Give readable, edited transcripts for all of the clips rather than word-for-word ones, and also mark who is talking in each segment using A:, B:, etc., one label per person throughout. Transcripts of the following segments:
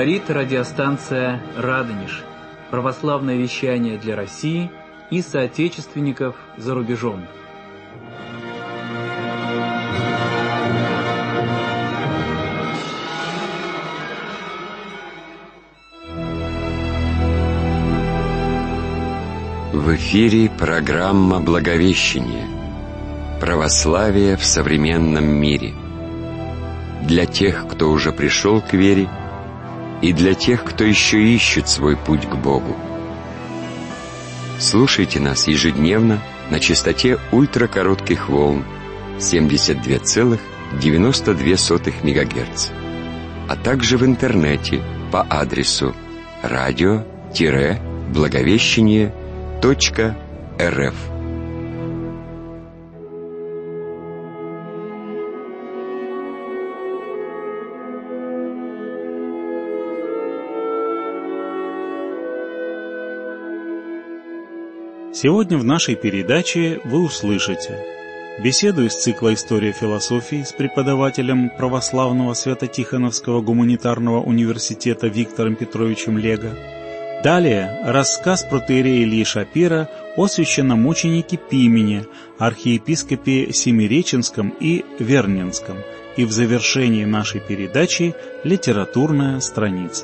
A: Говорит радиостанция «Радонеж». Православное вещание для России и соотечественников за рубежом.
B: В эфире программа «Благовещение. Православие в современном мире». Для тех, кто уже пришел к вере, и для тех, кто еще ищет свой путь к Богу. Слушайте нас ежедневно на частоте ультракоротких волн 72,92 МГц, а также в интернете по адресу radio-благовещение.рф.
C: Сегодня в нашей передаче вы услышите беседу из цикла «История философии» с преподавателем православного Свято-Тихоновского гуманитарного университета Виктором Петровичем Лего. Далее рассказ протоиерея Ильи Шапира о священномученике Пимене, архиепископе Семиреченском и Верненском. И в завершении нашей передачи литературная страница.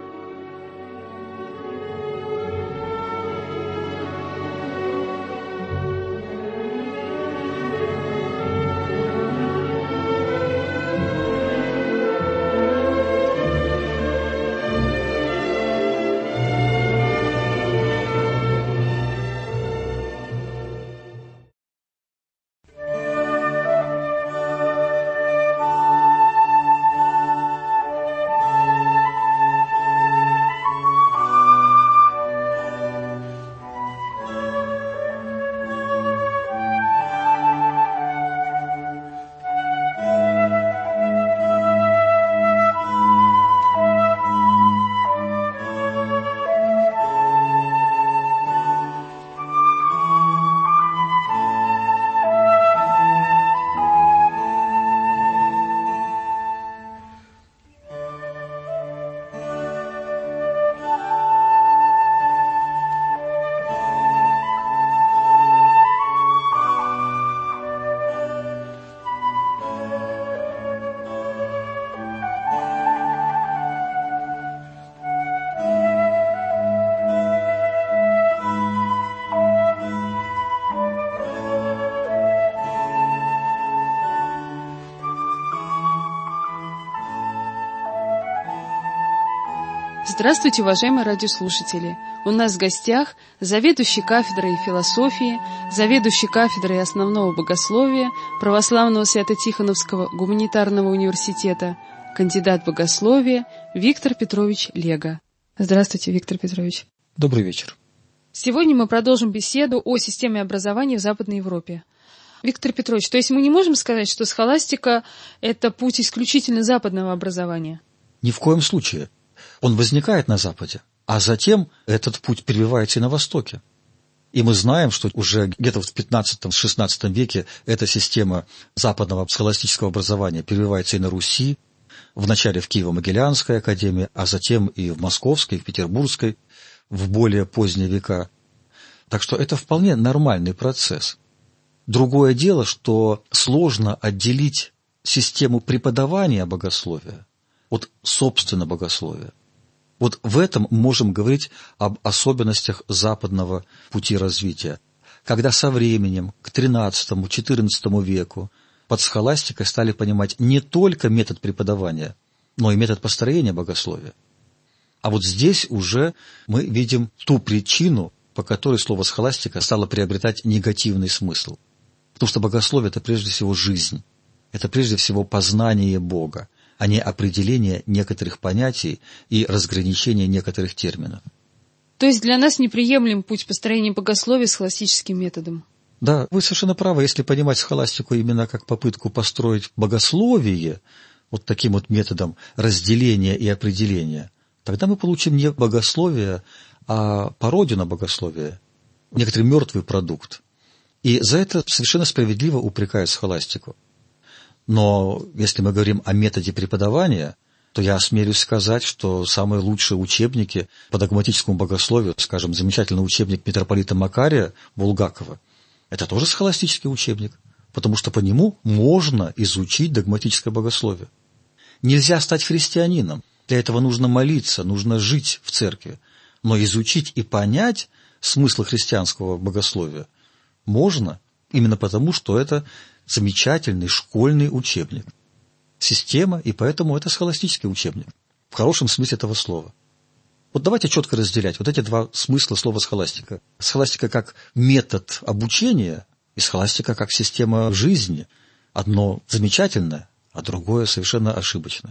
D: Здравствуйте, уважаемые радиослушатели! У нас в гостях заведующий кафедрой философии, заведующий кафедрой основного богословия Православного Свято-Тихоновского гуманитарного университета, кандидат богословия Виктор Петрович Лего. Здравствуйте, Виктор Петрович.
E: Добрый вечер.
D: Сегодня мы продолжим беседу о системе образования в Западной Европе. Виктор Петрович, то есть мы не можем сказать, что схоластика – это путь исключительно западного образования?
E: Ни в коем случае. Он возникает на Западе, а затем этот путь прививается и на Востоке. И мы знаем, что уже где-то в 15-16 веке эта система западного схоластического образования прививается и на Руси, вначале в Киево-Могилянской академии, а затем и в Московской, и в Петербургской, в более поздние века. Так что это вполне нормальный процесс. Другое дело, что сложно отделить систему преподавания богословия от собственно богословия. Вот в этом можем говорить об особенностях западного пути развития, когда со временем, к XIII-XIV веку, под схоластикой стали понимать не только метод преподавания, но и метод построения богословия. А вот здесь уже мы видим ту причину, по которой слово «схоластика» стало приобретать негативный смысл. Потому что богословие – это прежде всего жизнь, это прежде всего познание Бога, а не определение некоторых понятий и разграничение некоторых терминов.
D: То есть для нас неприемлем путь построения богословия схоластическим методом?
E: Да, вы совершенно правы. Если понимать схоластику именно как попытку построить богословие вот таким вот методом разделения и определения, тогда мы получим не богословие, а пародию на богословие, некоторый мертвый продукт. И за это совершенно справедливо упрекают схоластику. Но если мы говорим о методе преподавания, то я осмелюсь сказать, что самые лучшие учебники по догматическому богословию, скажем, замечательный учебник митрополита Макария Булгакова, это тоже схоластический учебник, потому что по нему можно изучить догматическое богословие. Нельзя стать христианином, для этого нужно молиться, нужно жить в церкви, но изучить и понять смысл христианского богословия можно именно потому, что это замечательный школьный учебник. Система, и поэтому это схоластический учебник, в хорошем смысле этого слова. Вот давайте четко разделять вот эти два смысла слова схоластика. Схоластика как метод обучения и схоластика как система жизни. Одно замечательное, а другое совершенно ошибочное.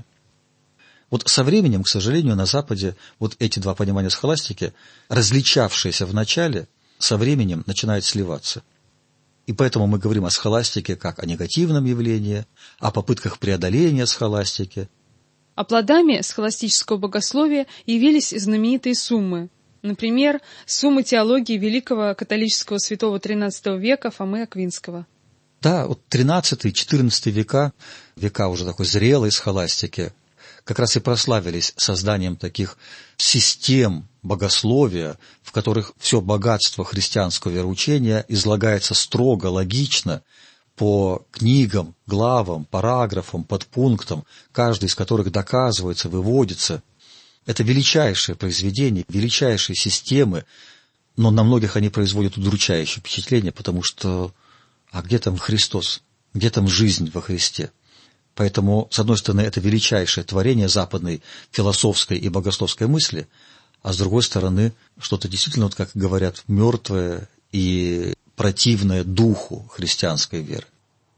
E: Вот со временем, к сожалению, на Западе вот эти два понимания схоластики, различавшиеся в начале, со временем начинают сливаться. И поэтому мы говорим о схоластике как о негативном явлении, о попытках преодоления схоластики.
D: А плодами схоластического богословия явились знаменитые суммы. Например, суммы теологии великого католического святого XIII века Фомы Аквинского.
E: Да, вот XIII-XIV века, века уже такой зрелой схоластики, как раз и прославились созданием таких систем богословия, в которых все богатство христианского вероучения излагается строго, логично, по книгам, главам, параграфам, подпунктам, каждый из которых доказывается, выводится. Это величайшие произведения, величайшие системы, но на многих они производят удручающее впечатление, потому что а где там Христос, где там жизнь во Христе? Поэтому, с одной стороны, это величайшее творение западной философской и богословской мысли, а с другой стороны, что-то действительно, вот как говорят, мертвое и противное духу христианской веры.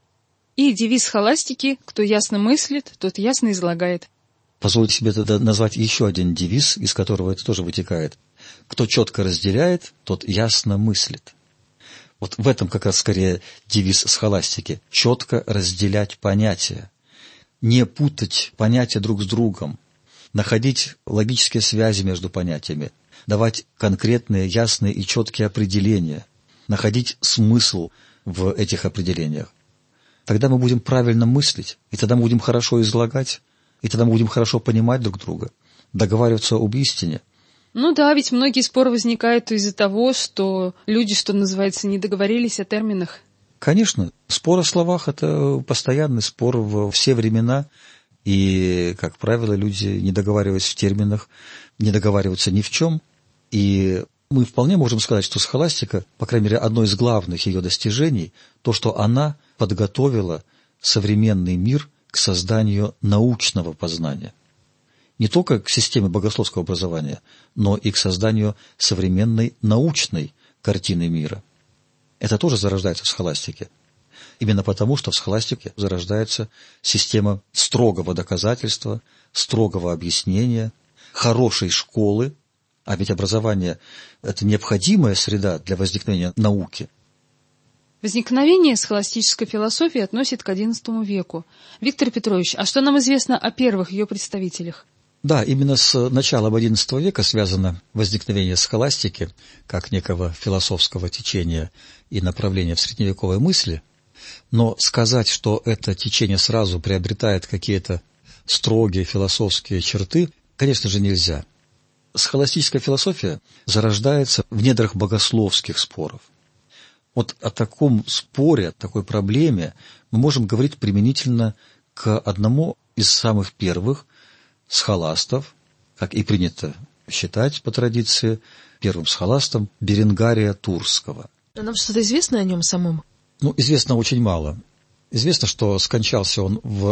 D: И девиз схоластики «Кто ясно мыслит, тот ясно излагает».
E: Позвольте себе тогда назвать еще один девиз, из которого это тоже вытекает. «Кто четко разделяет, тот ясно мыслит». Вот в этом как раз скорее девиз схоластики – четко разделять понятия. Не путать понятия друг с другом, находить логические связи между понятиями, давать конкретные, ясные и четкие определения, находить смысл в этих определениях. Тогда мы будем правильно мыслить, и тогда мы будем хорошо излагать, и тогда мы будем хорошо понимать друг друга, договариваться об истине.
D: Ну да, ведь многие споры возникают из-за того, что люди, что называется, не договорились о терминах.
E: Конечно, спор о словах – это постоянный спор во все времена, и, как правило, люди, не договариваясь в терминах, не договариваются ни в чем. И мы вполне можем сказать, что схоластика, по крайней мере, одно из главных ее достижений, то, что она подготовила современный мир к созданию научного познания. Не только к системе богословского образования, но и к созданию современной научной картины мира. Это тоже зарождается в схоластике. Именно потому, что в схоластике зарождается система строгого доказательства, строгого объяснения, хорошей школы, а ведь образование – это необходимая среда для возникновения науки.
D: Возникновение схоластической философии относит к XI веку. Виктор Петрович, а что нам известно о первых ее представителях?
E: Да, именно с началом XI века связано возникновение схоластики как некого философского течения и направления в средневековой мысли, но сказать, что это течение сразу приобретает какие-то строгие философские черты, конечно же, нельзя. Схоластическая философия зарождается в недрах богословских споров. Вот о таком споре, о такой проблеме мы можем говорить применительно к одному из самых первых схоластов, как и принято считать по традиции, первым схоластом Беренгария Турского.
F: А нам что-то известно о нем самом?
E: Известно очень мало. Известно, что скончался он в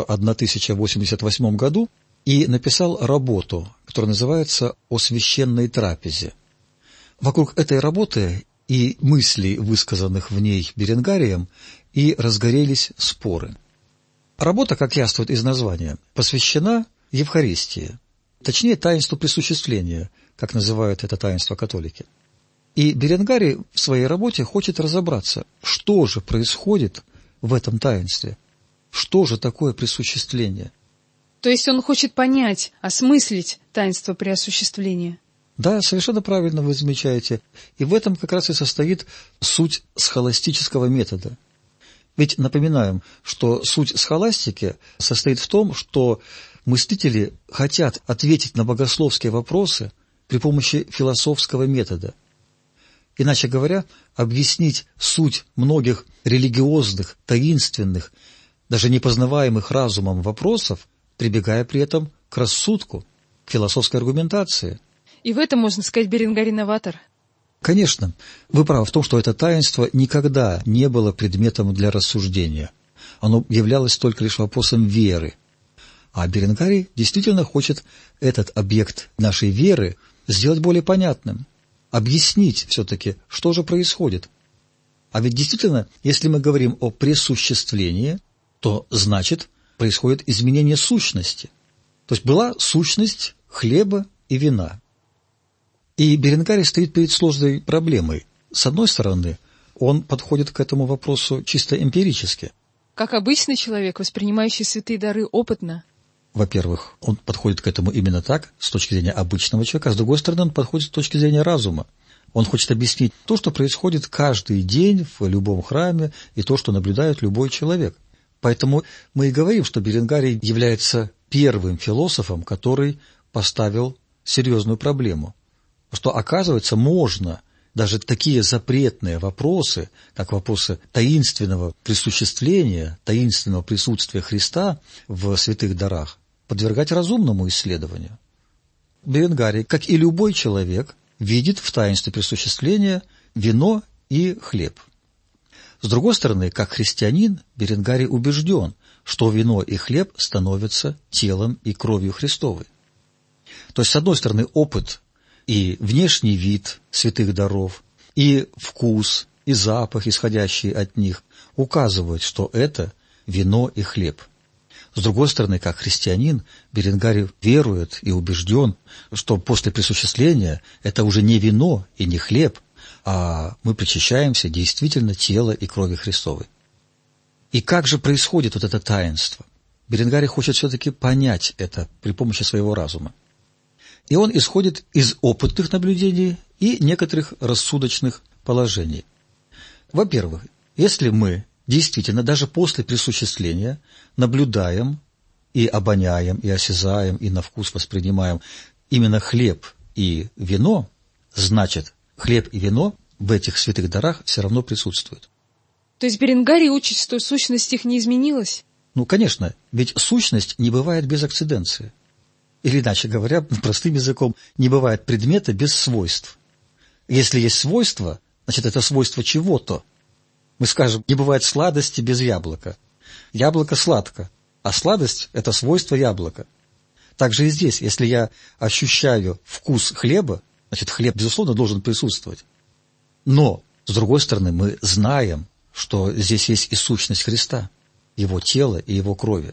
E: 1088 году и написал работу, которая называется «О священной трапезе». Вокруг этой работы и мыслей, высказанных в ней Беренгарием, и разгорелись споры. Работа, как яствует из названия, посвящена Евхаристии, точнее, таинству присуществления, как называют это таинство католики. И Беренгарий в своей работе хочет разобраться, что же происходит в этом таинстве, что же такое присуществление.
D: То есть он хочет понять, осмыслить таинство преосуществления.
E: Да, совершенно правильно вы замечаете. И в этом как раз и состоит суть схоластического метода. Ведь напоминаем, что суть схоластики состоит в том, что мыслители хотят ответить на богословские вопросы при помощи философского метода. Иначе говоря, объяснить суть многих религиозных, таинственных, даже непознаваемых разумом вопросов, прибегая при этом к рассудку, к философской аргументации.
D: И в этом, можно сказать, Беренгарий новатор.
E: Конечно, вы правы в том, что это таинство никогда не было предметом для рассуждения. Оно являлось только лишь вопросом веры. А Беренгарий действительно хочет этот объект нашей веры сделать более понятным, объяснить все-таки, что же происходит. А ведь действительно, если мы говорим о пресуществлении, то значит происходит изменение сущности. То есть была сущность хлеба и вина. И Беренгарий стоит перед сложной проблемой. С одной стороны, он подходит к этому вопросу чисто эмпирически.
D: Как обычный человек, воспринимающий святые дары опытно.
E: Во-первых, он подходит к этому именно так, с точки зрения обычного человека, а с другой стороны, он подходит с точки зрения разума. Он хочет объяснить то, что происходит каждый день в любом храме, и то, что наблюдает любой человек. Поэтому мы и говорим, что Беренгарий является первым философом, который поставил серьезную проблему. Что, оказывается, можно даже такие запретные вопросы, как вопросы таинственного присуществления, таинственного присутствия Христа в святых дарах, подвергать разумному исследованию. Беренгарий, как и любой человек, видит в таинстве присуществления вино и хлеб. С другой стороны, как христианин, Беренгарий убежден, что вино и хлеб становятся телом и кровью Христовой. То есть, с одной стороны, опыт и внешний вид святых даров, и вкус, и запах, исходящий от них, указывают, что это вино и хлеб. С другой стороны, как христианин, Беренгарий верует и убежден, что после присуществления это уже не вино и не хлеб, а мы причащаемся действительно тела и крови Христовой. И как же происходит вот это таинство? Беренгарий хочет все-таки понять это при помощи своего разума. И он исходит из опытных наблюдений и некоторых рассудочных положений. Во-первых, если мы действительно даже после присуществления наблюдаем и обоняем, и осязаем, и на вкус воспринимаем именно хлеб и вино, значит, хлеб и вино в этих святых дарах все равно присутствуют.
D: То есть Беренгарий учит, что сущность их не изменилась?
E: Ну, конечно, ведь сущность не бывает без акциденции. Или, иначе говоря, простым языком, не бывает предмета без свойств. Если есть свойство, значит, это свойство чего-то. Мы скажем, не бывает сладости без яблока. Яблоко сладко, а сладость – это свойство яблока. Также и здесь, если я ощущаю вкус хлеба, значит, хлеб, безусловно, должен присутствовать. Но, с другой стороны, мы знаем, что здесь есть и сущность Христа, Его тела и Его крови.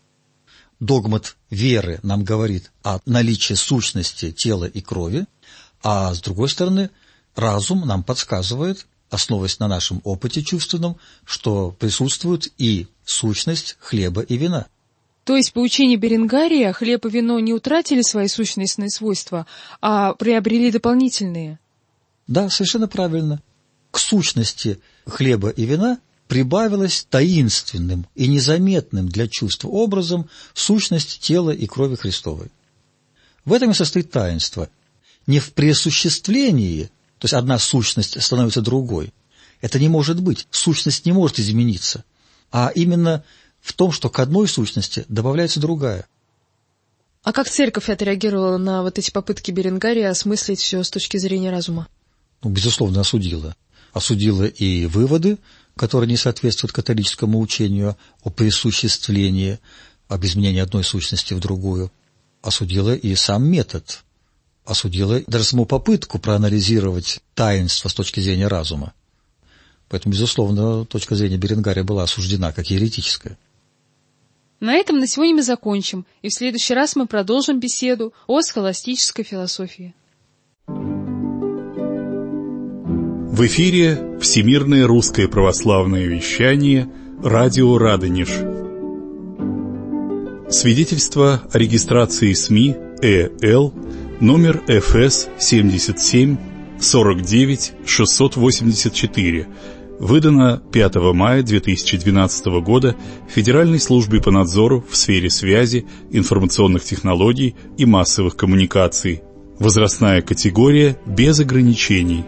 E: Догмат веры нам говорит о наличии сущности тела и крови, а с другой стороны, разум нам подсказывает, основываясь на нашем опыте чувственном, что присутствует и сущность хлеба и вина.
D: То есть, по учению Беренгария, хлеб и вино не утратили свои сущностные свойства, а приобрели дополнительные?
E: Да, совершенно правильно. К сущности хлеба и вина прибавилась таинственным и незаметным для чувств образом сущность тела и крови Христовой. В этом и состоит таинство. Не в пресуществлении, то есть одна сущность становится другой. Это не может быть, сущность не может измениться, а именно в том, что к одной сущности добавляется другая.
F: А как церковь отреагировала на вот эти попытки Беренгария осмыслить все с точки зрения разума?
E: Ну, безусловно, осудила. Осудила и выводы, которые не соответствуют католическому учению о присуществлении, об изменении одной сущности в другую. Осудила и сам метод. Осудила даже саму попытку проанализировать таинство с точки зрения разума. Поэтому, безусловно, точка зрения Беренгария была осуждена как еретическая.
D: На этом на сегодня мы закончим, и в следующий раз мы продолжим беседу о схоластической философии.
C: В эфире Всемирное русское православное вещание «Радио Радонеж». Свидетельство о регистрации СМИ ЭЛ номер ФС 77 49 684, выдано 5 мая 2012 года Федеральной службе по надзору в сфере связи, информационных технологий и массовых коммуникаций. Возрастная категория без ограничений.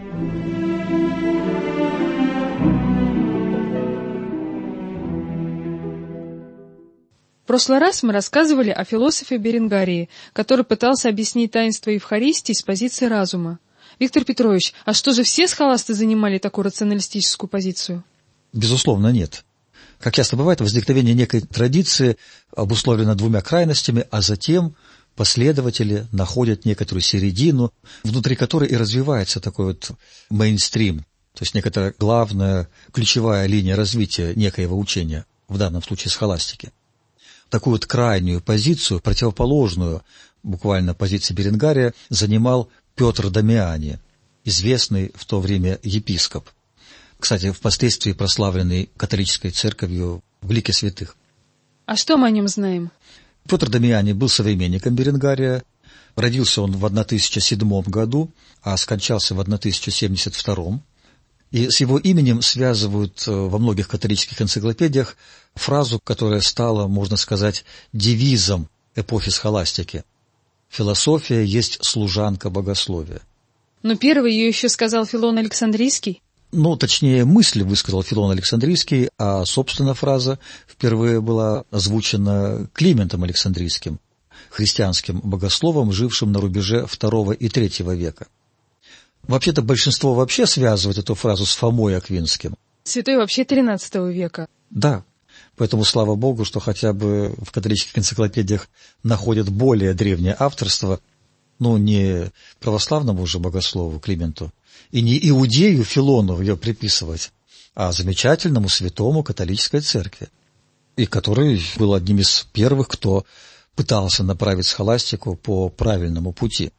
D: В прошлый раз мы рассказывали о философе Беренгарии, который пытался объяснить таинство Евхаристии с позиции разума. Виктор Петрович, а что же все схоласты занимали такую рационалистическую позицию?
E: Безусловно, нет. Как часто бывает, возникновение некой традиции обусловлено двумя крайностями, а затем последователи находят некоторую середину, внутри которой и развивается такой вот мейнстрим, то есть некоторая главная, ключевая линия развития некоего учения, в данном случае схоластики. Такую вот крайнюю позицию, противоположную буквально позиции Беренгария, занимал Петр Дамиани, известный в то время епископ. Кстати, впоследствии прославленный католической церковью в лике святых.
D: А что мы о нем знаем?
E: Петр Дамиани был современником Беренгария. Родился он в 1007 году, а скончался в 1072. И с его именем связывают во многих католических энциклопедиях фразу, которая стала, можно сказать, девизом эпохи схоластики. «Философия есть служанка богословия».
D: Но первый ее еще сказал Филон Александрийский.
E: Точнее, мысль высказал Филон Александрийский, а, собственно, фраза впервые была озвучена Климентом Александрийским, христианским богословом, жившим на рубеже II и III века. Вообще-то большинство вообще связывает эту фразу с Фомой Аквинским.
D: Святой вообще XIII века.
E: Да, поэтому слава Богу, что хотя бы в католических энциклопедиях находят более древнее авторство, не православному же богослову Клименту, и не иудею Филону ее приписывать, а замечательному святому католической церкви, и который был одним из первых, кто пытался направить схоластику по правильному пути.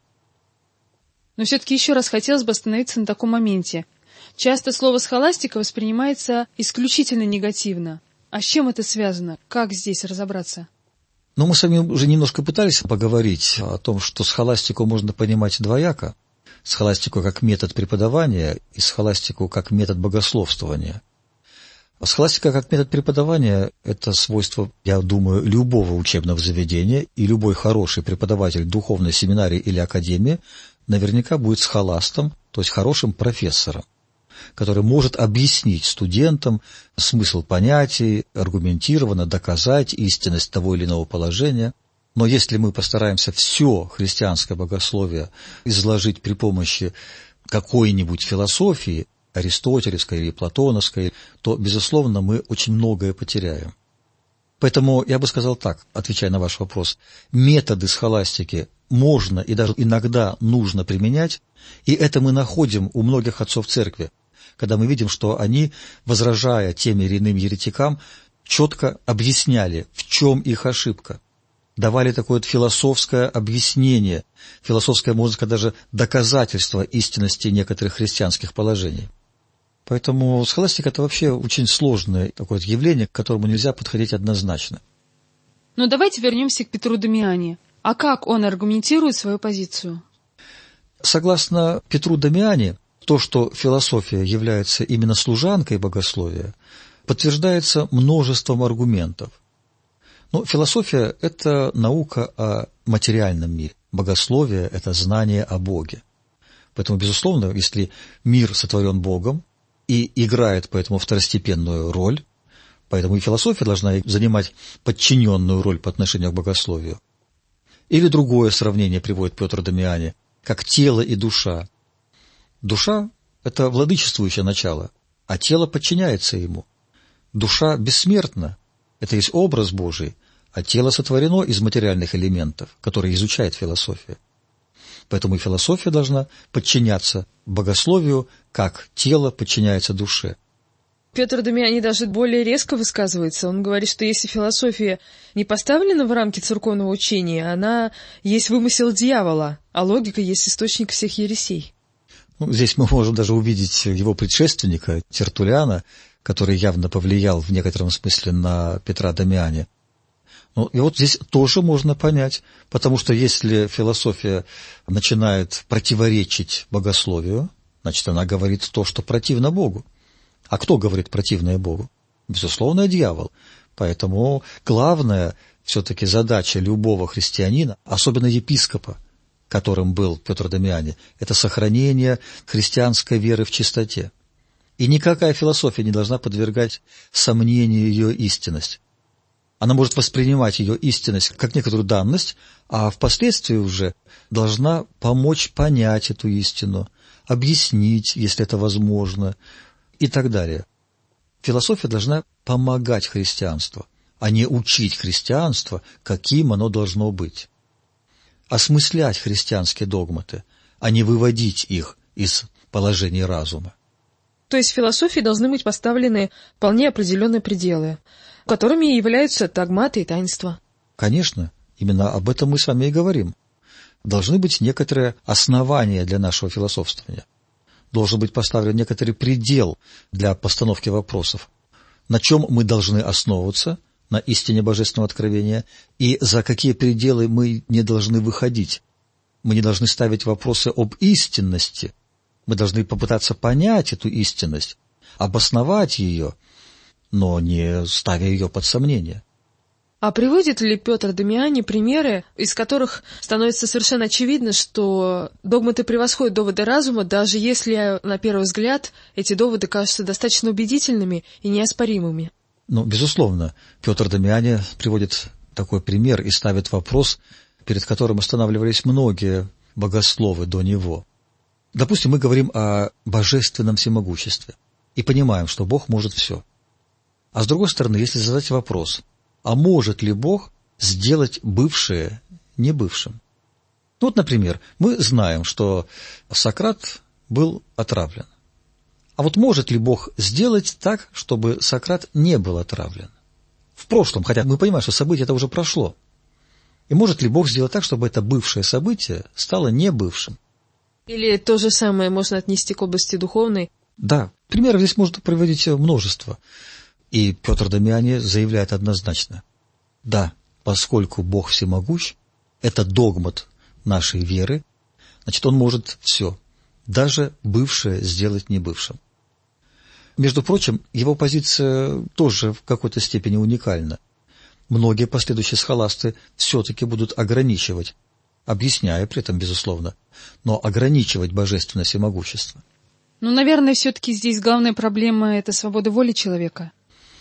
D: Но все-таки еще раз хотелось бы остановиться на таком моменте. Часто слово «схоластика» воспринимается исключительно негативно. А с чем это связано? Как здесь разобраться?
E: Мы с вами уже немножко пытались поговорить о том, что схоластику можно понимать двояко. Схоластику как метод преподавания и схоластику как метод богословствования. Схоластика как метод преподавания – это свойство, я думаю, любого учебного заведения, и любой хороший преподаватель духовной семинарии или академии наверняка будет схоластом, то есть хорошим профессором, который может объяснить студентам смысл понятий, аргументированно доказать истинность того или иного положения. Но если мы постараемся все христианское богословие изложить при помощи какой-нибудь философии, аристотелевской или платоновской, то, безусловно, мы очень многое потеряем. Поэтому я бы сказал так, отвечая на ваш вопрос, методы схоластики можно и даже иногда нужно применять, и это мы находим у многих отцов церкви, когда мы видим, что они, возражая тем или иным еретикам, четко объясняли, в чем их ошибка, давали такое философское объяснение, философское, можно сказать, даже доказательство истинности некоторых христианских положений. Поэтому схоластика – это вообще очень сложное такое явление, к которому нельзя подходить однозначно.
D: Давайте вернемся к Петру Дамиани. А как он аргументирует свою позицию?
E: Согласно Петру Дамиани, то, что философия является именно служанкой богословия, подтверждается множеством аргументов. Философия – это наука о материальном мире, богословие – это знание о Боге. Поэтому, безусловно, если мир сотворен Богом и играет поэтому второстепенную роль, поэтому и философия должна занимать подчиненную роль по отношению к богословию. Или другое сравнение приводит Петр Дамиани, как тело и душа. Душа – это владычествующее начало, а тело подчиняется ему. Душа бессмертна, это есть образ Божий, а тело сотворено из материальных элементов, которые изучает философия. Поэтому и философия должна подчиняться богословию, как тело подчиняется душе.
F: Петр Дамиани даже более резко высказывается. Он говорит, что если философия не поставлена в рамки церковного учения, она есть вымысел дьявола, а логика есть источник всех ересей.
E: Здесь мы можем даже увидеть его предшественника Тертуллиана, который явно повлиял в некотором смысле на Петра Дамиани. И вот здесь тоже можно понять, потому что если философия начинает противоречить богословию, значит, она говорит то, что противно Богу. А кто говорит противное Богу? Безусловно, дьявол. Поэтому главная все-таки задача любого христианина, особенно епископа, которым был Петр Дамиани, это сохранение христианской веры в чистоте. И никакая философия не должна подвергать сомнению ее истинность. Она может воспринимать ее истинность как некоторую данность, а впоследствии уже должна помочь понять эту истину, объяснить, если это возможно, и так далее. Философия должна помогать христианству, а не учить христианство, каким оно должно быть. Осмыслять христианские догматы, а не выводить их из положения разума.
F: То есть в философии должны быть поставлены вполне определенные пределы, которыми являются догматы и таинства.
E: Конечно, именно об этом мы с вами и говорим. Должны быть некоторые основания для нашего философствования. Должен быть поставлен некоторый предел для постановки вопросов, на чем мы должны основываться, на истине божественного откровения, и за какие пределы мы не должны выходить. Мы не должны ставить вопросы об истинности. Мы должны попытаться понять эту истинность, обосновать ее, но не ставя ее под сомнение.
F: А приводит ли Петр Дамиани примеры, из которых становится совершенно очевидно, что догматы превосходят доводы разума, даже если, на первый взгляд, эти доводы кажутся достаточно убедительными и неоспоримыми?
E: Ну, безусловно, Петр Дамиани приводит такой пример и ставит вопрос, перед которым останавливались многие богословы до него. Допустим, мы говорим о божественном всемогуществе и понимаем, что Бог может все. А с другой стороны, если задать вопрос, а может ли Бог сделать бывшее небывшим? Ну вот, например, мы знаем, что Сократ был отравлен. А вот может ли Бог сделать так, чтобы Сократ не был отравлен? В прошлом, хотя мы понимаем, что событие это уже прошло. И может ли Бог сделать так, чтобы это бывшее событие стало небывшим?
F: Или то же самое можно отнести к области духовной?
E: Да, примеров здесь можно приводить множество. И Петр Дамиани заявляет однозначно: да, поскольку Бог всемогущ, это догмат нашей веры, значит, Он может все, даже бывшее сделать небывшим. Между прочим, его позиция тоже в какой-то степени уникальна. Многие последующие схоласты все-таки будут ограничивать, объясняя при этом, безусловно, но ограничивать божественное всемогущество.
D: Ну, наверное, все-таки здесь главная проблема – это свобода воли человека.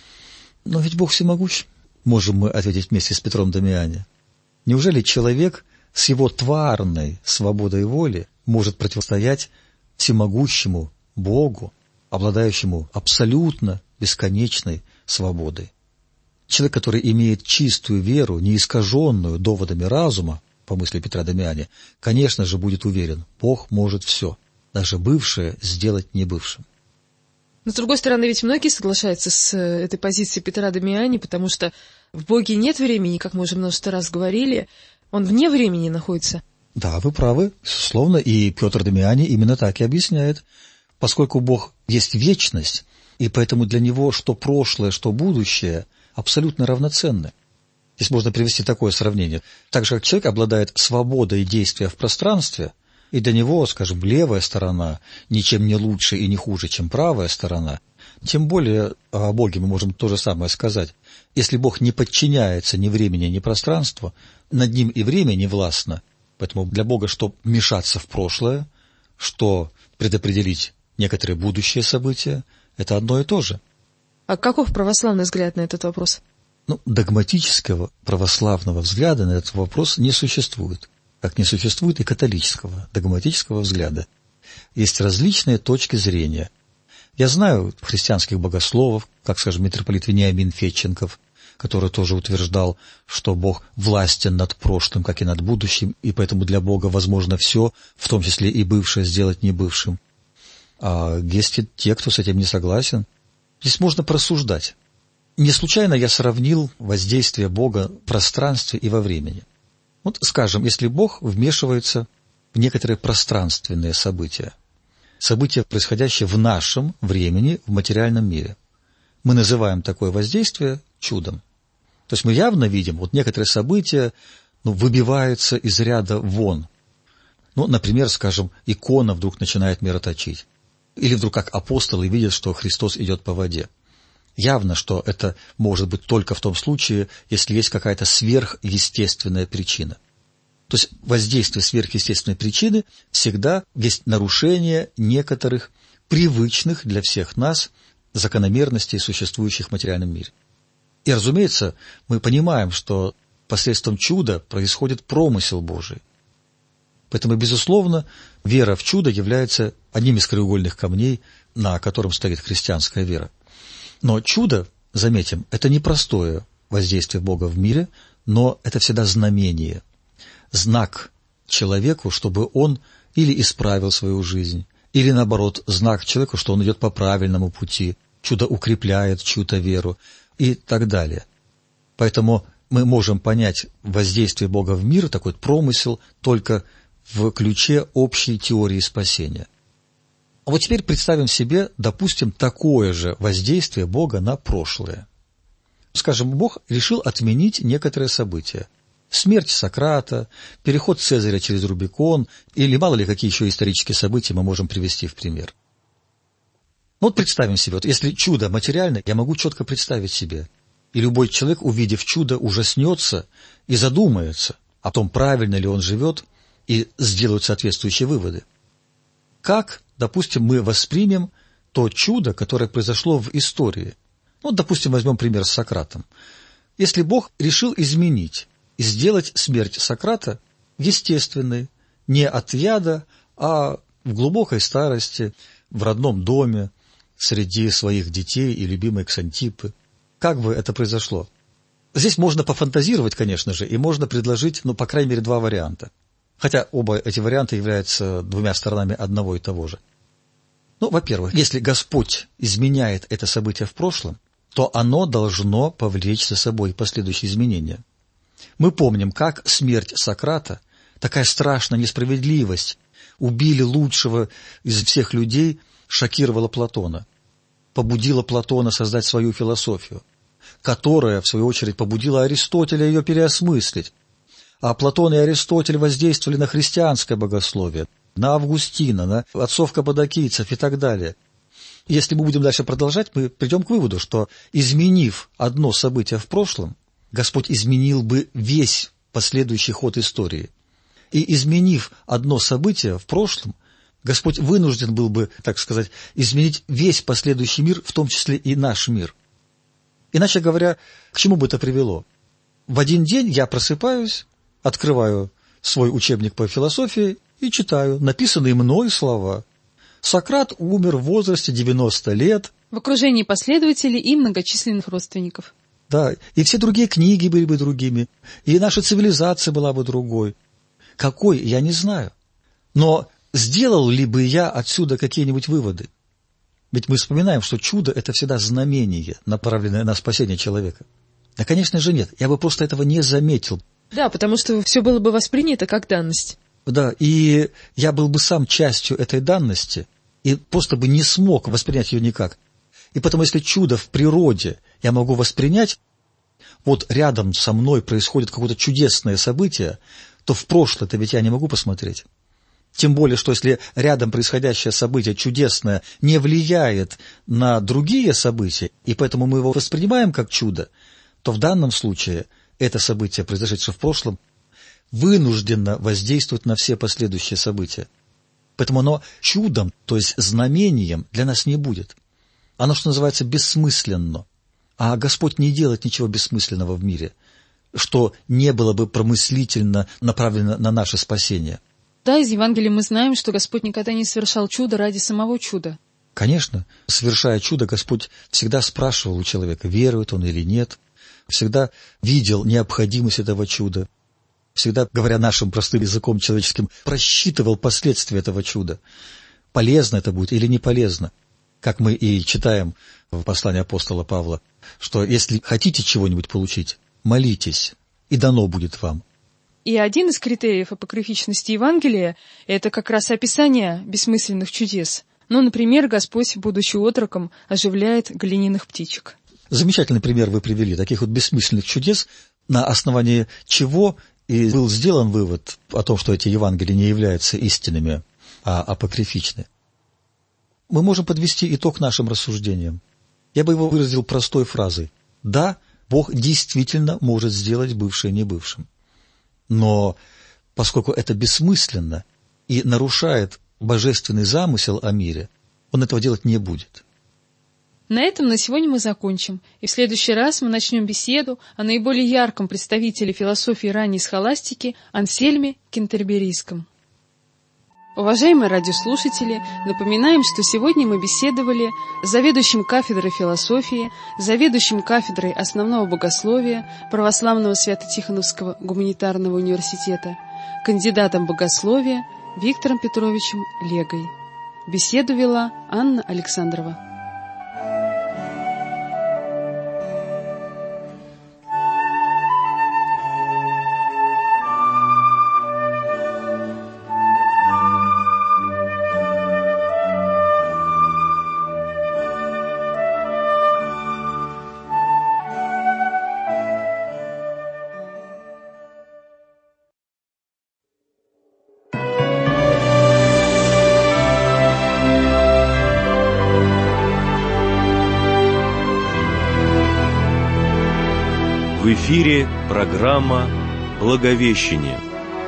E: Но ведь Бог всемогущ, можем мы ответить вместе с Петром Дамиани. Неужели человек с его тварной свободой воли может противостоять всемогущему Богу, обладающему абсолютно бесконечной свободой? Человек, который имеет чистую веру, не искаженную доводами разума, по мысли Петра Дамиани, конечно же, будет уверен, Бог может все, даже бывшее сделать небывшим.
F: Но, с другой стороны, ведь многие соглашаются с этой позицией Петра Дамиани, потому что в Боге нет времени, как мы уже множество раз говорили, Он вне времени находится.
E: Да, вы правы, безусловно, и Петр Дамиани именно так и объясняет. Поскольку Бог есть вечность, и поэтому для Него что прошлое, что будущее абсолютно равноценны. Здесь можно привести такое сравнение. Так же, как человек обладает свободой действия в пространстве, и для него, скажем, левая сторона ничем не лучше и не хуже, чем правая сторона, тем более о Боге мы можем то же самое сказать. Если Бог не подчиняется ни времени, ни пространству, над Ним и время не властно. Поэтому для Бога что вмешаться в прошлое, что предопределить некоторые будущие события, это одно и то же.
F: А каков православный взгляд на этот вопрос?
E: Догматического православного взгляда на этот вопрос не существует, как не существует и католического догматического взгляда. Есть различные точки зрения. Я знаю христианских богословов, как, скажем, митрополит Вениамин Федченков, который тоже утверждал, что Бог властен над прошлым, как и над будущим, и поэтому для Бога возможно все, в том числе и бывшее сделать небывшим. А есть и те, кто с этим не согласен. Здесь можно порассуждать. Не случайно я сравнил воздействие Бога в пространстве и во времени. Вот, скажем, если Бог вмешивается в некоторые пространственные события, события, происходящие в нашем времени, в материальном мире, мы называем такое воздействие чудом. То есть мы явно видим, вот некоторые события выбиваются из ряда вон. Например, скажем, икона вдруг начинает мироточить. Или вдруг как апостолы видят, что Христос идет по воде. Явно, что это может быть только в том случае, если есть какая-то сверхъестественная причина. То есть воздействие сверхъестественной причины всегда есть нарушение некоторых привычных для всех нас закономерностей, существующих в материальном мире. И, разумеется, мы понимаем, что посредством чуда происходит промысел Божий. Поэтому, безусловно, вера в чудо является одним из краеугольных камней, на котором стоит христианская вера. Но чудо, заметим, это не простое воздействие Бога в мире, но это всегда знамение, знак человеку, чтобы он или исправил свою жизнь, или, наоборот, знак человеку, что он идет по правильному пути, чудо укрепляет чью-то веру и так далее. Поэтому мы можем понять воздействие Бога в мир, такой промысел, только в ключе общей теории спасения. А вот теперь представим себе, допустим, такое же воздействие Бога на прошлое. Скажем, Бог решил отменить некоторые события. Смерть Сократа, переход Цезаря через Рубикон, или мало ли какие еще исторические события мы можем привести в пример. Вот представим себе, вот если чудо материальное, я могу четко представить себе. И любой человек, увидев чудо, ужаснется и задумается о том, правильно ли он живет, и сделают соответствующие выводы. Как, допустим, мы воспримем то чудо, которое произошло в истории? Вот, допустим, возьмем пример с Сократом. Если Бог решил изменить и сделать смерть Сократа естественной, не от яда, а в глубокой старости, в родном доме, среди своих детей и любимой Ксантиппы, как бы это произошло? Здесь можно пофантазировать, конечно же, и можно предложить, по крайней мере, два варианта. Хотя оба эти варианта являются двумя сторонами одного и того же. Во-первых, если Господь изменяет это событие в прошлом, то оно должно повлечь за собой последующие изменения. Мы помним, как смерть Сократа, такая страшная несправедливость, убили лучшего из всех людей, шокировала Платона, побудила Платона создать свою философию, которая, в свою очередь, побудила Аристотеля ее переосмыслить. А Платон и Аристотель воздействовали на христианское богословие, на Августина, на отцов каппадокийцев и так далее. Если мы будем дальше продолжать, мы придем к выводу, что, изменив одно событие в прошлом, Господь изменил бы весь последующий ход истории. И, изменив одно событие в прошлом, Господь вынужден был бы, так сказать, изменить весь последующий мир, в том числе и наш мир. Иначе говоря, к чему бы это привело? В один день я просыпаюсь, открываю свой учебник по философии и читаю написанные мной слова. Сократ умер в возрасте 90 лет.
D: В окружении последователей и многочисленных родственников.
E: Да, и все другие книги были бы другими, и наша цивилизация была бы другой. Какой, я не знаю. Но сделал ли бы я отсюда какие-нибудь выводы? Ведь мы вспоминаем, что чудо – это всегда знамение, направленное на спасение человека. Да, конечно же, нет. Я бы просто этого не заметил.
F: Да, потому что все было бы воспринято как данность.
E: Да, и я был бы сам частью этой данности, и просто бы не смог воспринять ее никак. И потому, если чудо в природе я могу воспринять, вот рядом со мной происходит какое-то чудесное событие, то в прошлое-то ведь я не могу посмотреть. Тем более, что если рядом происходящее событие чудесное не влияет на другие события, и поэтому мы его воспринимаем как чудо, то в данном случае это событие, произошедшее в прошлом, вынужденно воздействует на все последующие события. Поэтому оно чудом, то есть знамением, для нас не будет. Оно, что называется, бессмысленно. А Господь не делает ничего бессмысленного в мире, что не было бы промыслительно направлено на наше спасение.
D: Да, из Евангелия мы знаем, что Господь никогда не совершал чудо ради самого чуда.
E: Конечно, совершая чудо, Господь всегда спрашивал у человека, верует он или нет, всегда видел необходимость этого чуда, всегда, говоря нашим простым языком человеческим, просчитывал последствия этого чуда. Полезно это будет или не полезно. Как мы и читаем в послании апостола Павла, что если хотите чего-нибудь получить, молитесь, и дано будет вам.
D: И один из критериев апокрифичности Евангелия – это как раз описание бессмысленных чудес. Например, Господь, будучи отроком, оживляет глиняных птичек.
E: Замечательный пример вы привели, таких вот бессмысленных чудес, на основании чего и был сделан вывод о том, что эти Евангелия не являются истинными, а апокрифичны. мы можем подвести итог нашим рассуждениям. Я бы его выразил простой фразой. Да, Бог действительно может сделать бывшее небывшим. Но поскольку это бессмысленно и нарушает божественный замысел о мире, Он этого делать не будет.
D: На этом на сегодня мы закончим, и в следующий раз мы начнем беседу о наиболее ярком представителе философии ранней схоластики Ансельме Кентерберийском. Уважаемые радиослушатели, напоминаем, что сегодня мы беседовали с заведующим кафедрой философии, заведующим кафедрой основного богословия Православного Свято-Тихоновского гуманитарного университета, кандидатом богословия Виктором Петровичем Легой. Беседу вела Анна Александрова.
G: В эфире программа «Благовещение».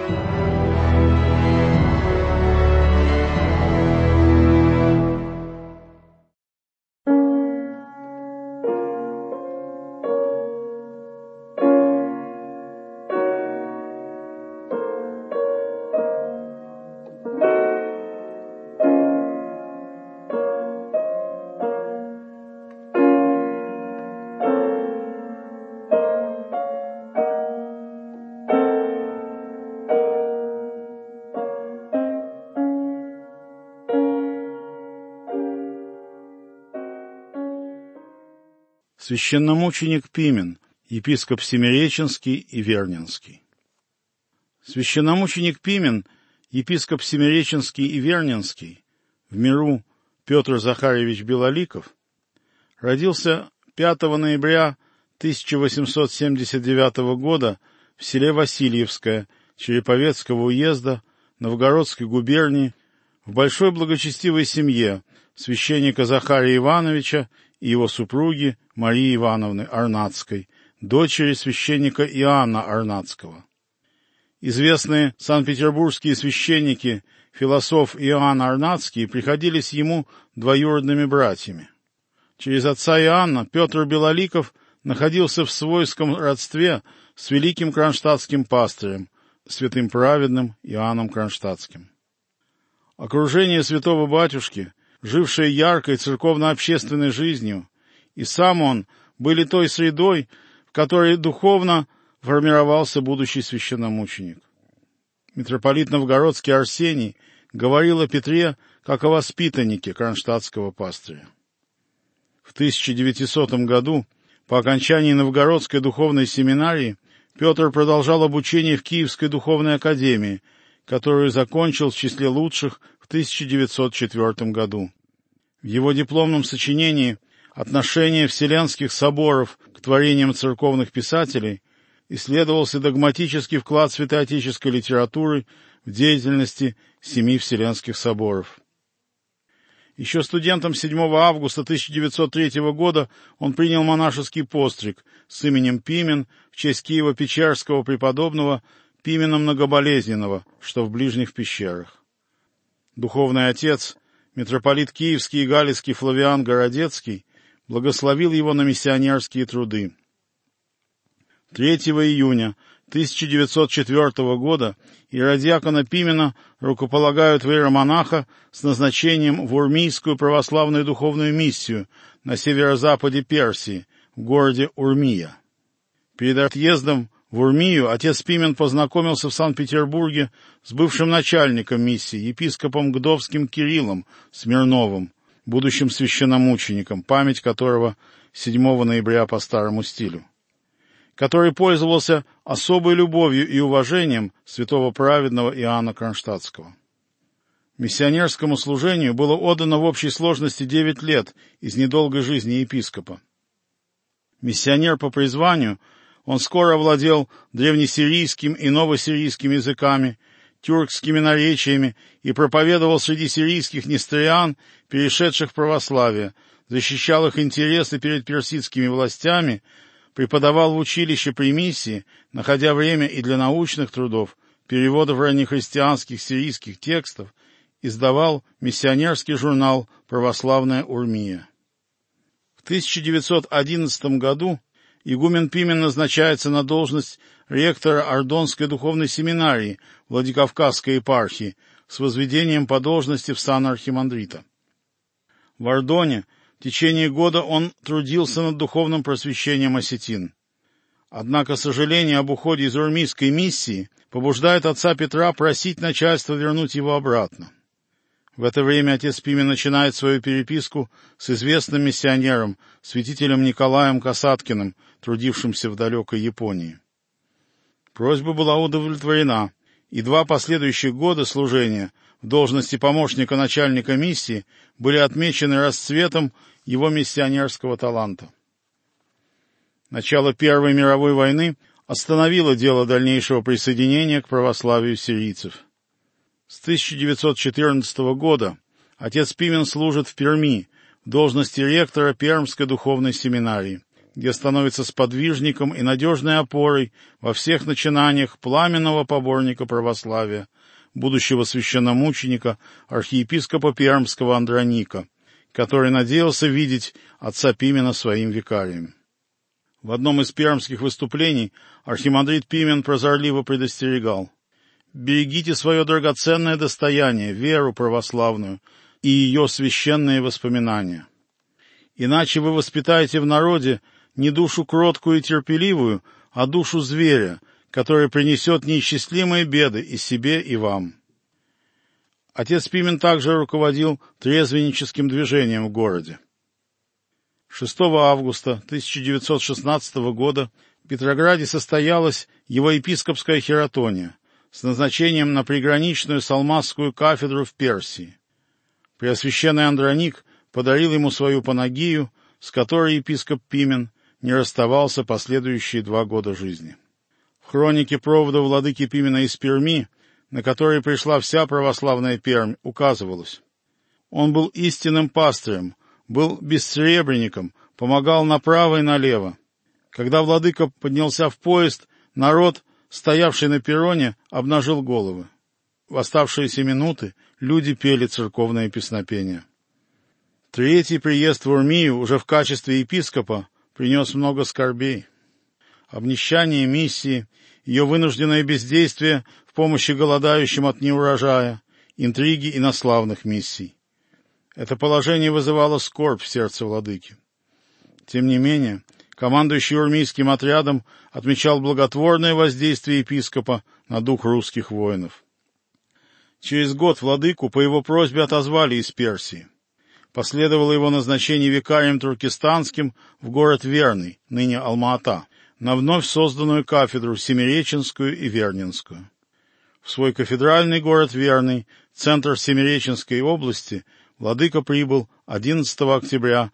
C: Священномученик Пимен, епископ Семиреченский и Верненский. Священномученик Пимен, епископ Семиреченский и Верненский, в миру Петр Захарьевич Белоликов, родился 5 ноября 1879 года в селе Васильевское Череповецкого уезда Новгородской губернии в большой благочестивой семье священника Захария Ивановича и его супруги Марии Ивановны Арнацкой, дочери священника Иоанна Арнацкого. Известные санкт-петербургские священники, философ Иоанн Арнацкий, приходились ему двоюродными братьями. Через отца Иоанна Петр Белоликов находился в свойском родстве с великим кронштадтским пастырем, святым праведным Иоанном Кронштадтским. Окружение святого батюшки, жившее яркой церковно-общественной жизнью, и сам он были той средой, в которой духовно формировался будущий священномученик. Митрополит Новгородский Арсений говорил о Петре как о воспитаннике кронштадтского пастыря. В 1900 году, по окончании Новгородской духовной семинарии, Петр продолжал обучение в Киевской духовной академии, которую закончил в числе лучших в 1904 году. В его дипломном сочинении «Отношение вселенских соборов к творениям церковных писателей» исследовался догматический вклад святоотеческой литературы в деятельности 7 вселенских соборов. Еще студентом 7 августа 1903 года он принял монашеский постриг с именем Пимен в честь Киево-Печерского преподобного Пимена Многоболезненного, что в ближних пещерах. Духовный отец, митрополит Киевский и Галицкий Флавиан Городецкий, благословил его на миссионерские труды. 3 июня 1904 года иеродиакона Пимена рукополагают в иеромонаха с назначением в Урмийскую православную духовную миссию на северо-западе Персии, в городе Урмия. Перед отъездом в Урмию отец Пимен познакомился в Санкт-Петербурге с бывшим начальником миссии, епископом Гдовским Кириллом Смирновым, будущим священномучеником, память которого 7 ноября по старому стилю, который пользовался особой любовью и уважением святого праведного Иоанна Кронштадтского. Миссионерскому служению было отдано в общей сложности 9 лет из недолгой жизни епископа. Миссионер по призванию, он скоро овладел древнесирийским и новосирийским языками, тюркскими наречиями и проповедовал среди сирийских несториан
H: перешедших в православие, защищал их интересы перед персидскими властями, преподавал в училище при миссии, находя время и для научных трудов, переводов раннехристианских сирийских текстов, издавал миссионерский журнал «Православная Урмия». В 1911 году игумен Пимен назначается на должность ректора Ардонской духовной семинарии Владикавказской епархии с возведением по должности в сан архимандрита. В Ардоне в течение года он трудился над духовным просвещением осетин. Однако сожаление об уходе из урмийской миссии побуждает отца Петра просить начальство вернуть его обратно. В это время отец Пимен начинает свою переписку с известным миссионером, святителем Николаем Касаткиным, трудившимся в далекой Японии. Просьба была удовлетворена, и 2 последующих года служения в должности помощника начальника миссии были отмечены расцветом его миссионерского таланта. Начало Первой мировой войны остановило дело дальнейшего присоединения к православию сирийцев. С 1914 года отец Пимен служит в Перми в должности ректора Пермской духовной семинарии, где становится сподвижником и надежной опорой во всех начинаниях пламенного поборника православия, будущего священномученика, архиепископа Пермского Андроника, который надеялся видеть отца Пимена своим викарием. В одном из пермских выступлений архимандрит Пимен прозорливо предостерегал: «Берегите свое драгоценное достояние, веру православную и ее священные воспоминания. Иначе вы воспитаете в народе не душу кроткую и терпеливую, а душу зверя, который принесет неисчислимые беды и себе, и вам». Отец Пимен также руководил трезвенническим движением в городе. 6 августа 1916 года в Петрограде состоялась его епископская хератония с назначением на приграничную салмасскую кафедру в Персии. Преосвященный Андроник подарил ему свою панагию, с которой епископ Пимен не расставался последующие 2 года жизни. В хронике провода владыки Пимена из Перми, на который пришла вся православная Пермь, указывалось: он был истинным пастырем, был бессребренником, помогал направо и налево. Когда владыка поднялся в поезд, народ, стоявший на перроне, обнажил головы. В оставшиеся минуты люди пели церковное песнопение. 3-й приезд в Урмию уже в качестве епископа принес много скорбей. Обнищание миссии, ее вынужденное бездействие в помощи голодающим от неурожая, интриги инославных миссий. Это положение вызывало скорбь в сердце владыки. Тем не менее, командующий урмийским отрядом отмечал благотворное воздействие епископа на дух русских воинов. Через год владыку по его просьбе отозвали из Персии. Последовало его назначение викарием туркестанским в город Верный, ныне Алма-Ата, на вновь созданную кафедру Семиреченскую и Верненскую. В свой кафедральный город Верный, центр Семиреченской области, владыка прибыл 11 октября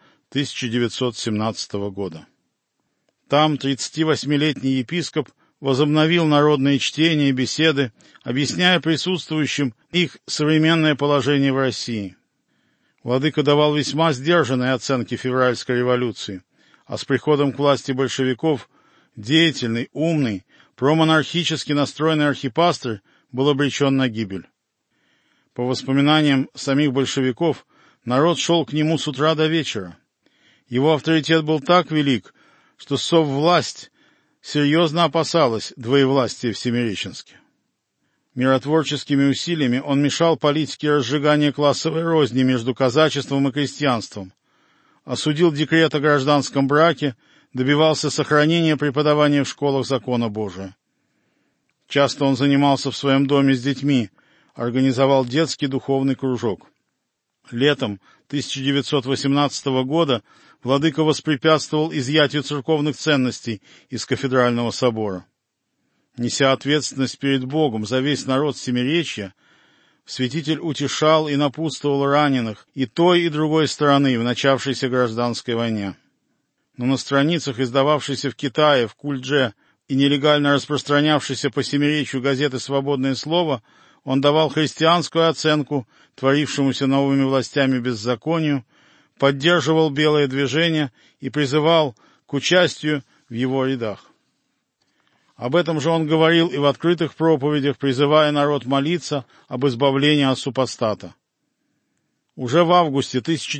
H: 1917 года. Там 38-летний епископ возобновил народные чтения и беседы, объясняя присутствующим их современное положение в России. Владыка давал весьма сдержанные оценки февральской революции, а с приходом к власти большевиков деятельный, умный, промонархически настроенный архипастырь был обречен на гибель. По воспоминаниям самих большевиков, народ шел к нему с утра до вечера. Его авторитет был так велик, что соввласть серьезно опасалась двоевластия в Семиреченске. Миротворческими усилиями он мешал политике разжигания классовой розни между казачеством и крестьянством, осудил декрет о гражданском браке, добивался сохранения преподавания в школах закона Божия. Часто он занимался в своем доме с детьми, организовал детский духовный кружок. Летом 1918 года владыка воспрепятствовал изъятию церковных ценностей из кафедрального собора. Неся ответственность перед Богом за весь народ Семиречья, святитель утешал и напутствовал раненых и той, и другой стороны в начавшейся гражданской войне. Но на страницах, издававшейся в Китае, в Кульдже, и нелегально распространявшейся по Семиречью газеты «Свободное слово», Он давал христианскую оценку творившемуся новыми властями беззаконию, поддерживал белое движение и призывал к участию в его рядах. Об этом же он говорил и в открытых проповедях, призывая народ молиться об избавлении от супостата. Уже в августе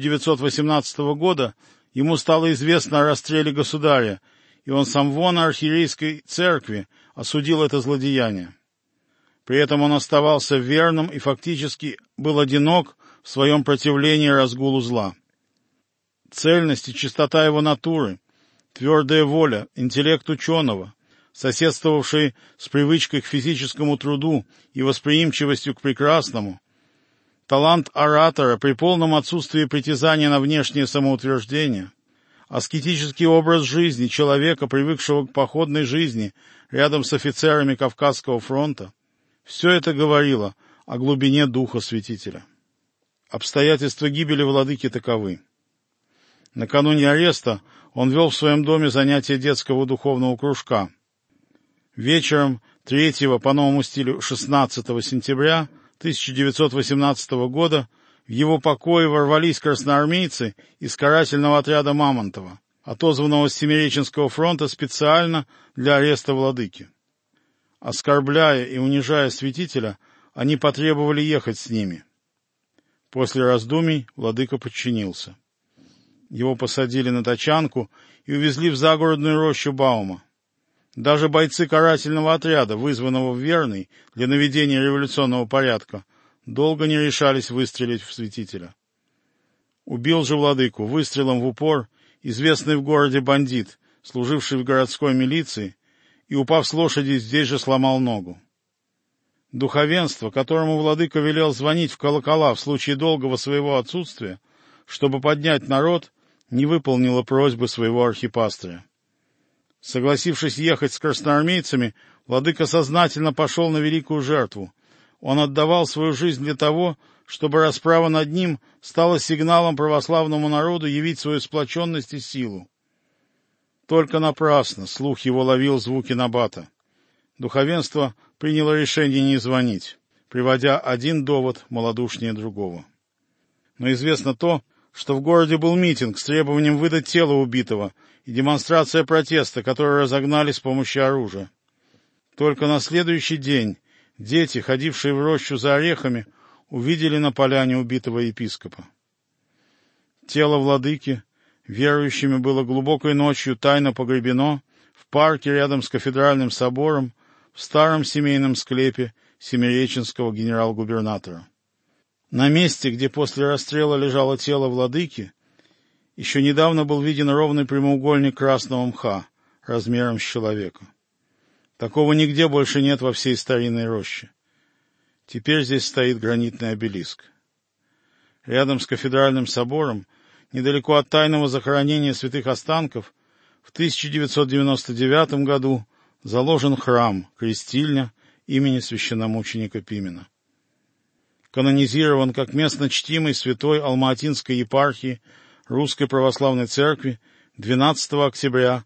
H: 1918 года ему стало известно о расстреле государя, и он сам вон архиерейской церкви осудил это злодеяние. При этом он оставался верным и фактически был одинок в своем противлении разгулу зла. Цельность и чистота его натуры, твердая воля, интеллект ученого, соседствовавший с привычкой к физическому труду и восприимчивостью к прекрасному, талант оратора при полном отсутствии притязания на внешнее самоутверждение, аскетический образ жизни человека, привыкшего к походной жизни рядом с офицерами Кавказского фронта, все это говорило о глубине духа святителя. Обстоятельства гибели владыки таковы. Накануне ареста он вел в своем доме занятия детского духовного кружка. Вечером 3 по новому стилю 16 сентября 1918 года в его покое ворвались красноармейцы из карательного отряда Мамонтова, отозванного с Семиреченского фронта специально для ареста владыки. Оскорбляя и унижая святителя, они потребовали ехать с ними. После раздумий владыка подчинился. Его посадили на тачанку и увезли в загородную рощу Баума. Даже бойцы карательного отряда, вызванного в Верный для наведения революционного порядка, долго не решались выстрелить в святителя. Убил же владыку выстрелом в упор известный в городе бандит, служивший в городской милиции, и, упав с лошади, здесь же сломал ногу. Духовенство, которому владыка велел звонить в колокола в случае долгого своего отсутствия, чтобы поднять народ, не выполнило просьбы своего архипастыря. Согласившись ехать с красноармейцами, владыка сознательно пошел на великую жертву. Он отдавал свою жизнь для того, чтобы расправа над ним стала сигналом православному народу явить свою сплоченность и силу. Только напрасно слух его ловил звуки набата. Духовенство приняло решение не звонить, приводя один довод малодушнее другого. Но известно то, что в городе был митинг с требованием выдать тело убитого и демонстрация протеста, которую разогнали с помощью оружия. Только на следующий день дети, ходившие в рощу за орехами, увидели на поляне убитого епископа. Тело владыки верующими было глубокой ночью тайно погребено в парке рядом с кафедральным собором в старом семейном склепе семиреченского генерал-губернатора. На месте, где после расстрела лежало тело владыки, еще недавно был виден ровный прямоугольник красного мха размером с человека. Такого нигде больше нет во всей старинной роще. Теперь здесь стоит гранитный обелиск. Рядом с кафедральным собором, недалеко от тайного захоронения святых останков, в 1999 году заложен храм, крестильня имени священномученика Пимена. Канонизирован как местно чтимый святой Алма-Атинской епархии Русской Православной Церкви 12 октября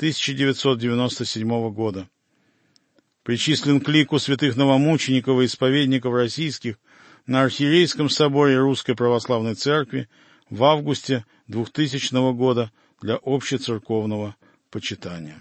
H: 1997 года. Причислен к лику святых новомучеников и исповедников российских на Архиерейском соборе Русской Православной Церкви в августе 2000 года для общецерковного почитания.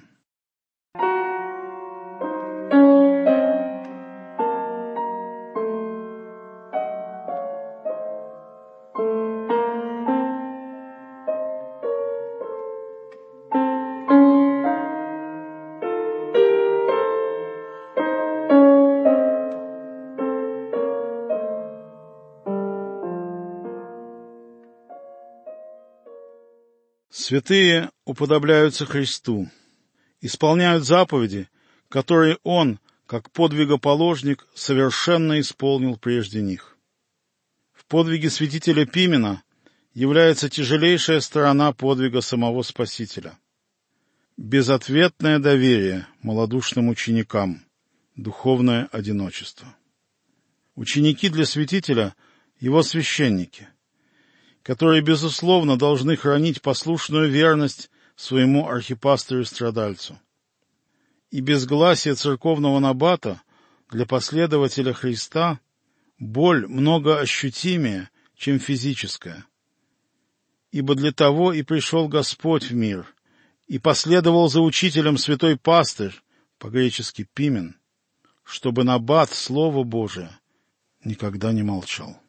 H: Святые уподобляются Христу, исполняют заповеди, которые Он, как подвигоположник, совершенно исполнил прежде них. В подвиге святителя Пимена является тяжелейшая сторона подвига самого Спасителя. Безответное доверие малодушным ученикам, духовное одиночество. Ученики для святителя — его священники, которые, безусловно, должны хранить послушную верность своему архипастырю-страдальцу. И безгласие церковного набата для последователя Христа боль много ощутимее, чем физическая. Ибо для того и пришел Господь в мир, и последовал за учителем святой пастырь, по-гречески Пимен, чтобы набат Слово Божие никогда не молчал.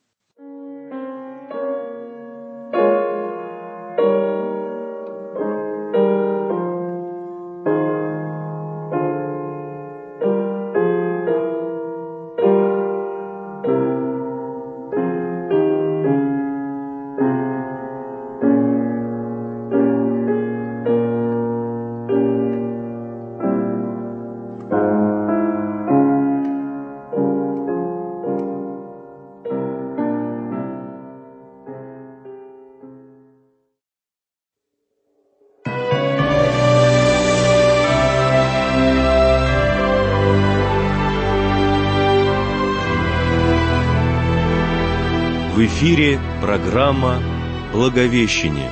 G: В эфире программа «Благовещение».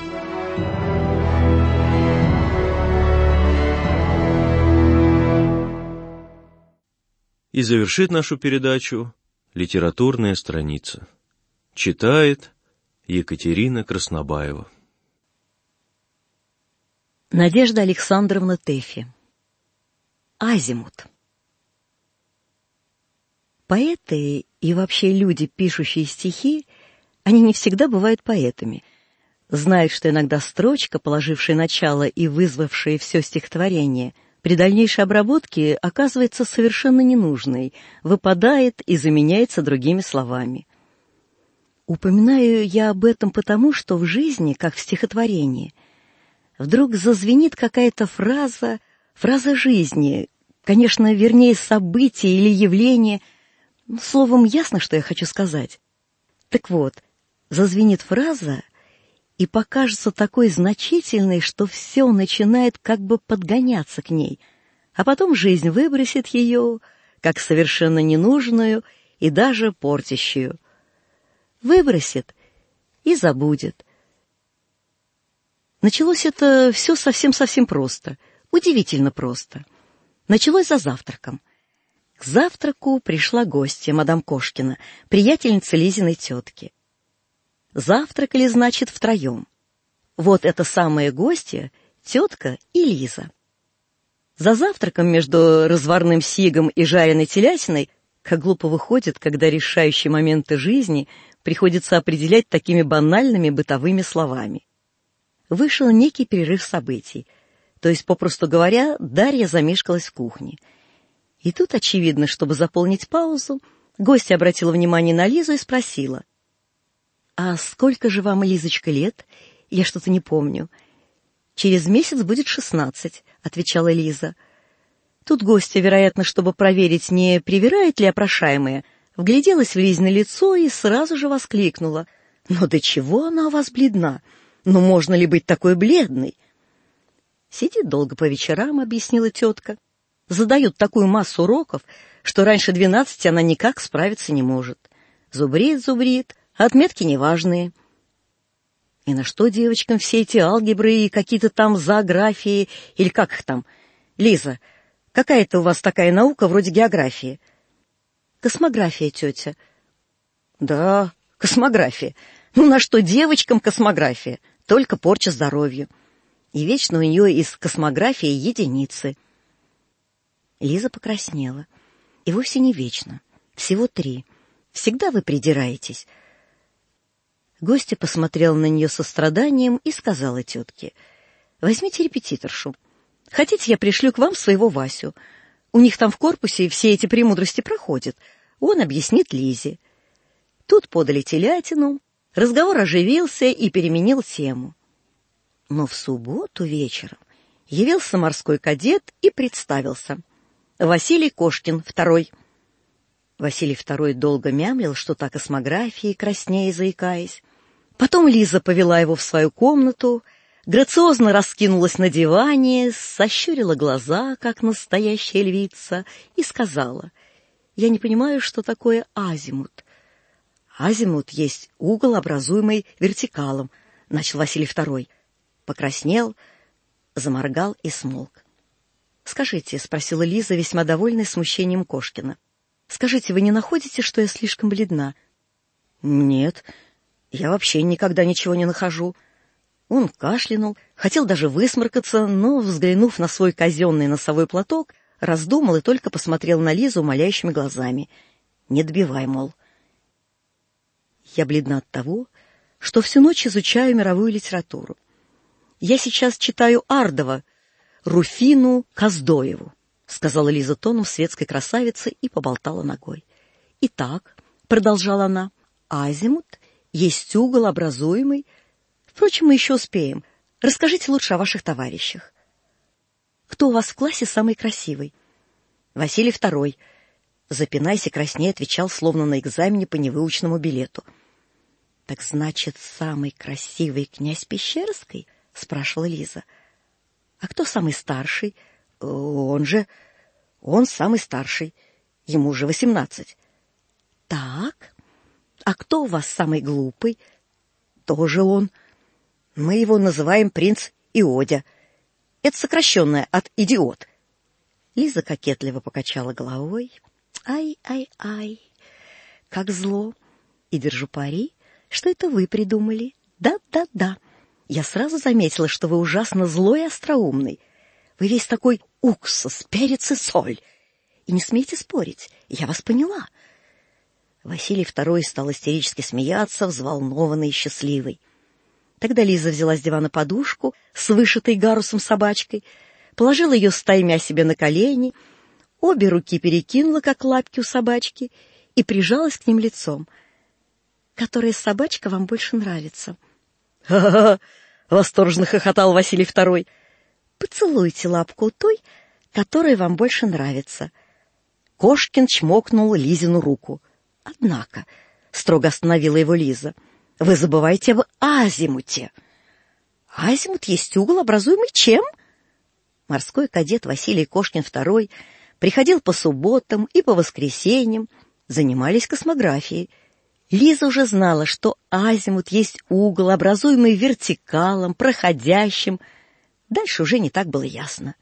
G: И завершит нашу передачу литературная страница. Читает Екатерина Краснобаева.
I: Надежда Александровна Тэфи. Азимут. Поэты и вообще люди, пишущие стихи, они не всегда бывают поэтами. Знают, что иногда строчка, положившая начало и вызвавшая все стихотворение, при дальнейшей обработке оказывается совершенно ненужной, выпадает и заменяется другими словами. Упоминаю я об этом потому, что в жизни, как в стихотворении, вдруг зазвенит какая-то фраза жизни, конечно, вернее, событие или явление. Словом, ясно, что я хочу сказать. Так вот, зазвенит фраза и покажется такой значительной, что все начинает как бы подгоняться к ней, а потом жизнь выбросит ее, как совершенно ненужную и даже портящую. Выбросит и забудет. Началось это все совсем-совсем просто, удивительно просто. Началось за завтраком. К завтраку пришла гостья, мадам Кошкина, приятельница Лизиной тетки. Завтракали, значит, втроем. Вот эта самая гостья, тетка и Лиза. За завтраком между разварным сигом и жареной телятиной, как глупо выходит, когда решающие моменты жизни приходится определять такими банальными бытовыми словами. Вышел некий перерыв событий, то есть, попросту говоря, Дарья замешкалась в кухне. И тут, очевидно, чтобы заполнить паузу, гостья обратила внимание на Лизу и спросила: «А сколько же вам, Лизочка, лет? Я что-то не помню». «Через месяц будет 16», — отвечала Лиза. Тут гостья, вероятно, чтобы проверить, не привирает ли опрошаемая, вгляделась в Лизино лицо и сразу же воскликнула: «Ну до чего она у вас бледна? Ну можно ли быть такой бледной?» «Сидит долго по вечерам», — объяснила тетка. «Задают такую массу уроков, что раньше 12 она никак справиться не может. Зубрит, отметки неважные». «И на что девочкам все эти алгебры и какие-то там зоографии, или как их там? Лиза, какая-то у вас такая наука вроде географии?» «Космография, тетя». «Да, космография. Ну на что девочкам космография? Только порча здоровью. И вечно у нее из космографии единицы». Лиза покраснела. «И вовсе не вечно. Всего 3. Всегда вы придираетесь». Гостья посмотрела на нее со страданием и сказала тетке: «Возьмите репетиторшу. Хотите, я пришлю к вам своего Васю? У них там в корпусе все эти премудрости проходят. Он объяснит Лизе». Тут подали телятину, разговор оживился и переменил тему. Но в субботу вечером явился морской кадет и представился: Василий Кошкин, второй. Василий второй долго мямлил что-то о космографии, краснея и заикаясь. Потом Лиза повела его в свою комнату, грациозно раскинулась на диване, сощурила глаза, как настоящая львица, и сказала: «Я не понимаю, что такое азимут». «Азимут есть угол, образуемый вертикалом», — начал Василий второй. Покраснел, заморгал и смолк. «Скажите», — спросила Лиза, весьма довольная смущением Кошкина, Скажите, вы не находите, что я слишком бледна? Нет, я вообще никогда ничего не нахожу. Он кашлянул, хотел даже высморкаться, но, взглянув на свой казенный носовой платок, раздумал и только посмотрел на Лизу умоляющими глазами. Не добивай, мол. Я бледна от того, что всю ночь изучаю мировую литературу. Я сейчас читаю Ардова, Руфину Коздоеву, сказала Лиза тоном светской красавицы и поболтала ногой. Итак, продолжала она, азимут есть угол образуемый. Впрочем, мы еще успеем. Расскажите лучше о ваших товарищах. Кто у вас в классе самый красивый? Василий II. Запинаясь и краснея, отвечал, словно на экзамене по невыученному билету. Так значит, самый красивый князь Пещерский? Спрашивала Лиза. А кто самый старший? Он самый старший. Ему уже 18. Так. А кто у вас самый глупый? Тоже он. Мы его называем принц Иодя. Это сокращенное от идиот. Лиза кокетливо покачала головой. Ай-ай-ай, как зло. И держу пари, что это вы придумали. Да-да-да. Я сразу заметила, что вы ужасно злой и остроумный. Вы весь такой уксус, перец и соль. И не смейте спорить, я вас поняла. Василий II стал истерически смеяться, взволнованный и счастливый. Тогда Лиза взяла с дивана подушку с вышитой гарусом собачкой, положила ее стаймя себе на колени, обе руки перекинула, как лапки у собачки, и прижалась к ним лицом. «Которая собачка вам больше нравится?» «Ха-ха-ха!» — восторженно хохотал Василий II. «Поцелуйте лапку у той, которая вам больше нравится». Кошкин чмокнул Лизину руку. «Однако», — строго остановила его Лиза, — «вы забываете об азимуте». «Азимут есть угол, образуемый чем?» Морской кадет Василий Кошкин II приходил по субботам и по воскресеньям, занимались космографией. Лиза уже знала, что азимут есть угол, образуемый вертикалом, проходящим. Дальше уже не так было ясно.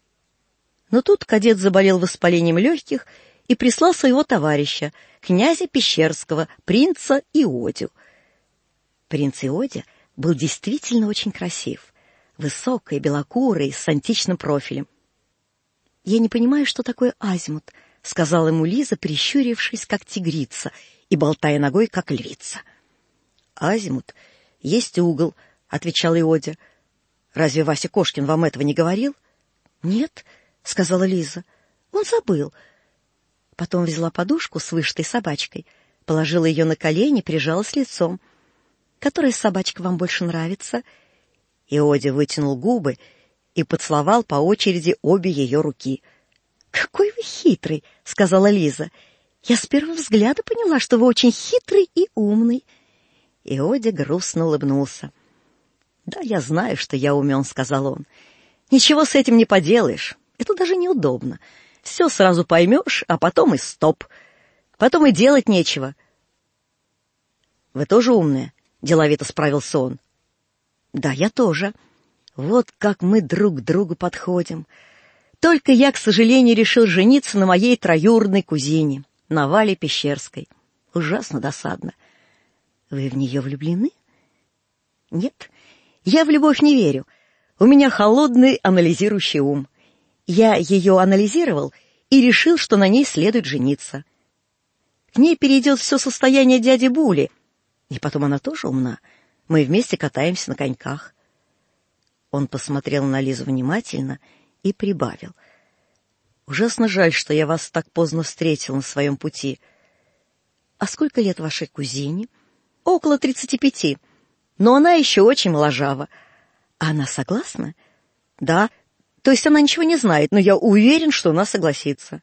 I: Но тут кадет заболел воспалением легких и прислал своего товарища, князя Пещерского, принца Иодю. Принц Иодя был действительно очень красив, высокий, белокурый, с античным профилем. «Я не понимаю, что такое азимут», — сказала ему Лиза, прищурившись, как тигрица, и болтая ногой, как львица. «Азимут есть угол», — отвечал Иодя. «Разве Вася Кошкин вам этого не говорил?» «Нет», — сказала Лиза, — «он забыл». Потом взяла подушку с вышитой собачкой, положила ее на колени, прижалась лицом. «Которая собачка вам больше нравится?» Иодя вытянул губы и поцеловал по очереди обе ее руки. «Какой вы хитрый!» — сказала Лиза. «Я с первого взгляда поняла, что вы очень хитрый и умный». Иодя грустно улыбнулся. «Да, я знаю, что я умен», — сказал он. «Ничего с этим не поделаешь. Это даже неудобно. Все сразу поймешь, а потом и стоп. Потом и делать нечего». «Вы тоже умная?» — деловито справился он. «Да, я тоже. Вот как мы друг к другу подходим. Только я, к сожалению, решил жениться на моей троюродной кузине, на Вале Пещерской. Ужасно досадно. Вы в нее влюблены?» «Нет, я в любовь не верю. У меня холодный анализирующий ум. Я ее анализировал и решил, что на ней следует жениться. К ней перейдет все состояние дяди Були. И потом она тоже умна. Мы вместе катаемся на коньках». Он посмотрел на Лизу внимательно и прибавил. «Ужасно жаль, что я вас так поздно встретил на своем пути. А сколько лет вашей кузине?» «Около 35. Но она еще очень моложава. А она согласна?» «Да. То есть она ничего не знает, но я уверен, что она согласится».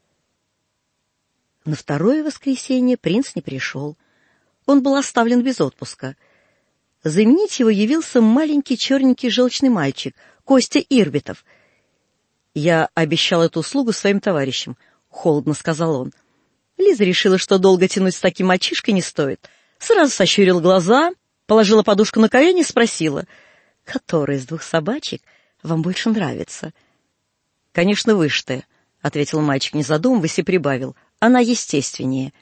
I: На второе воскресенье принц не пришел. Он был оставлен без отпуска. Заменить его явился маленький черненький желчный мальчик, Костя Ирбитов. «Я обещал эту услугу своим товарищам», — холодно сказал он. Лиза решила, что долго тянуть с таким мальчишкой не стоит. Сразу сощурила глаза, положила подушку на колени и спросила: «Которая из двух собачек вам больше нравится?» «Конечно, вышитая», — ответил мальчик, не задумываясь, и прибавил: она естественнее».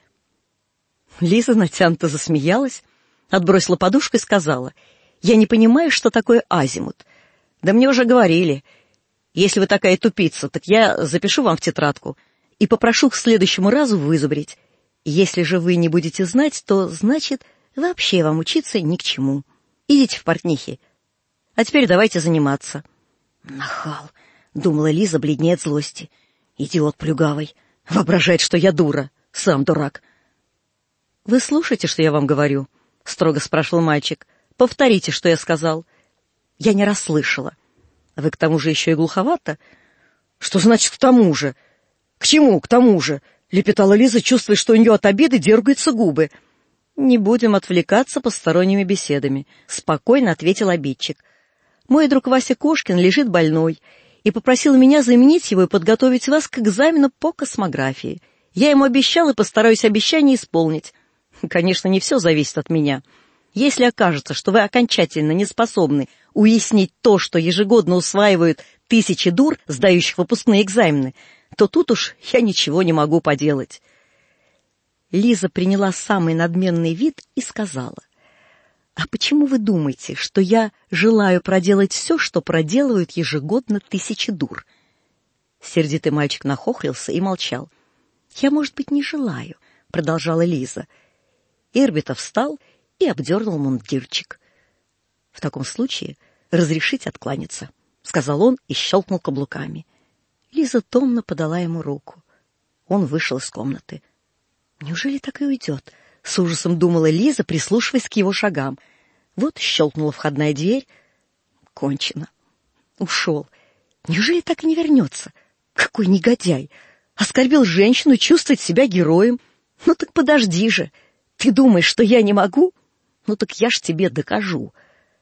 I: Лиза натянуто засмеялась, отбросила подушку и сказала: «Я не понимаю, что такое азимут». «Да мне уже говорили. Если вы такая тупица, так я запишу вам в тетрадку и попрошу к следующему разу вызубрить. Если же вы не будете знать, то, значит, вообще вам учиться ни к чему. Идите в портнихи. А теперь давайте заниматься». «Нахал», — думала Лиза, бледнее от злости. «Идиот плюгавый. Воображает, что я дура. Сам дурак». «Вы слушаете, что я вам говорю?» — строго спрашивал мальчик. «Повторите, что я сказал». «Я не расслышала». «Вы к тому же еще и глуховато?» «Что значит «к тому же»?» «К чему «к тому же»?» — лепетала Лиза, чувствуя, что у нее от обиды дергаются губы. «Не будем отвлекаться посторонними беседами», — спокойно ответил обидчик. «Мой друг Вася Кошкин лежит больной и попросил меня заменить его и подготовить вас к экзамену по космографии. Я ему обещал и постараюсь обещание исполнить. Конечно, не все зависит от меня. Если окажется, что вы окончательно не способны уяснить то, что ежегодно усваивают тысячи дур, сдающих выпускные экзамены, то тут уж я ничего не могу поделать». Лиза приняла самый надменный вид и сказала: «А почему вы думаете, что я желаю проделать все, что проделывают ежегодно тысячи дур?» Сердитый мальчик нахохлился и молчал. «Я, может быть, не желаю», — продолжала Лиза. Ирбитов встал и обдернул мундирчик. «В таком случае разрешите откланяться», — сказал он и щелкнул каблуками. Лиза томно подала ему руку. Он вышел из комнаты. «Неужели так и уйдет?» — с ужасом думала Лиза, прислушиваясь к его шагам. Вот щелкнула входная дверь. Кончено. Ушел. Неужели так и не вернется? Какой негодяй! Оскорбил женщину, чувствует себя героем. Ну так подожди же. Ты думаешь, что я не могу? Ну так я ж тебе докажу.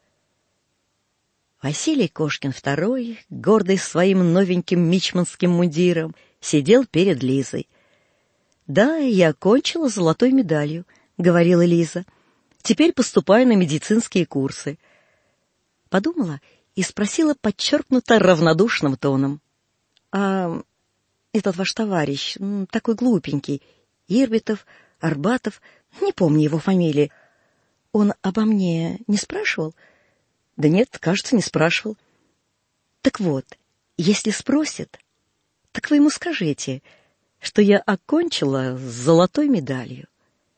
I: Василий Кошкин II, гордый своим новеньким мичманским мундиром, сидел перед Лизой. «Да, я окончила золотой медалью», — говорила Лиза. «Теперь поступаю на медицинские курсы». Подумала и спросила подчеркнуто равнодушным тоном: «А этот ваш товарищ, такой глупенький, Ирбитов, Арбатов, не помню его фамилии, он обо мне не спрашивал?» «Да нет, кажется, не спрашивал». «Так вот, если спросит, так вы ему скажите, что я окончила с золотой медалью».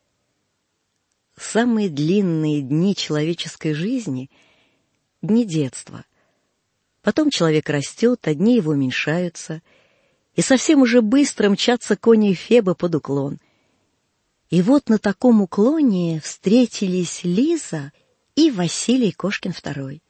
I: Самые длинные дни человеческой жизни — дни детства. Потом человек растет, а дни его уменьшаются, и совсем уже быстро мчатся кони Фебы под уклон. И вот на таком уклоне встретились Лиза и Василий Кошкин II.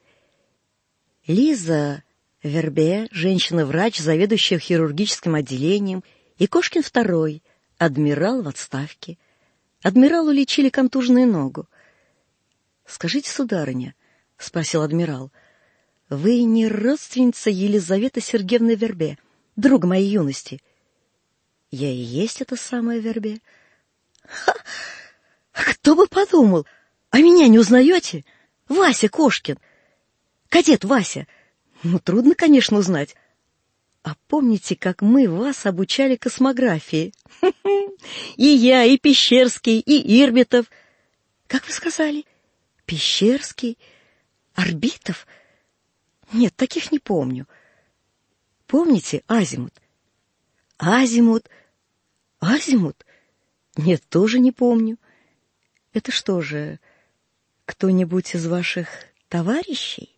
I: Лиза Вербе, женщина-врач, заведующая хирургическим отделением, и Кошкин II, адмирал в отставке. Адмиралу лечили контуженную ногу. «Скажите, сударыня, — спросил адмирал, — вы не родственница Елизаветы Сергеевны Вербе, друга моей юности?» «Я и есть эта самая Вербе». «Ха! Кто бы подумал! А меня не узнаете? Вася Кошкин! Кадет Вася! Ну, трудно, конечно, узнать. А помните, как мы вас обучали космографии? И я, и Пещерский, и Ирбитов. Как вы сказали? Пещерский? Арбитов? Нет, таких не помню. Помните азимут? Азимут? Азимут? Нет, тоже не помню. Это что же, кто-нибудь из ваших товарищей?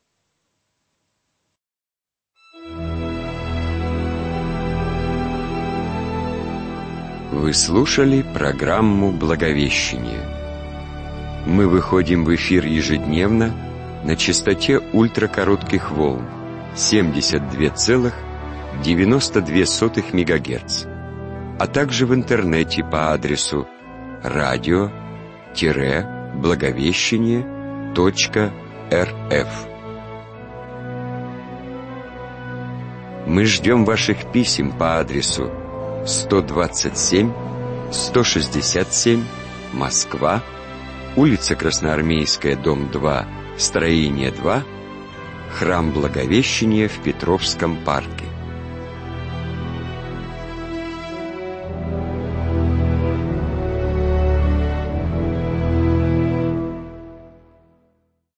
B: Вы слушали программу «Благовещение». Мы выходим в эфир ежедневно на частоте ультракоротких волн 72,92 МГц, а также в интернете по адресу radio-благовещение.рф. Мы ждем ваших писем по адресу 127, 167, Москва, улица Красноармейская, дом 2, строение 2, храм Благовещения в Петровском парке.